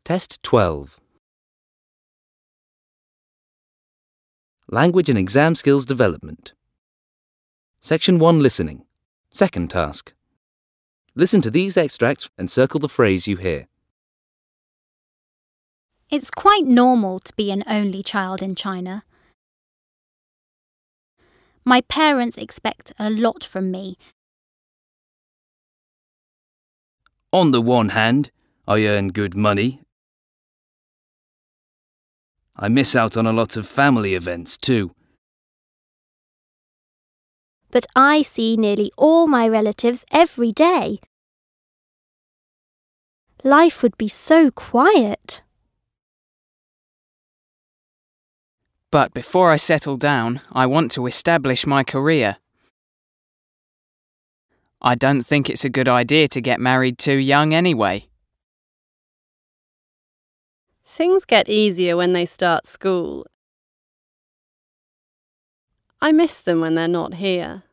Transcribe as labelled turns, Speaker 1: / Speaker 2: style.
Speaker 1: Test 12. Language and Exam Skills Development. Section 1 Listening. Second task. Listen to these extracts and circle the phrase you hear.
Speaker 2: It's quite normal to be an only child in China. My parents expect a lot from me.
Speaker 1: On the one hand, I earn good money. I miss out on a lot of family events too.
Speaker 3: But I see nearly all my relatives every day. Life would be so quiet.
Speaker 4: But before I settle down, I want to establish my career. I don't think it's a good idea to get married too young anyway.
Speaker 5: Things get easier when they start school. I miss them when they're not here.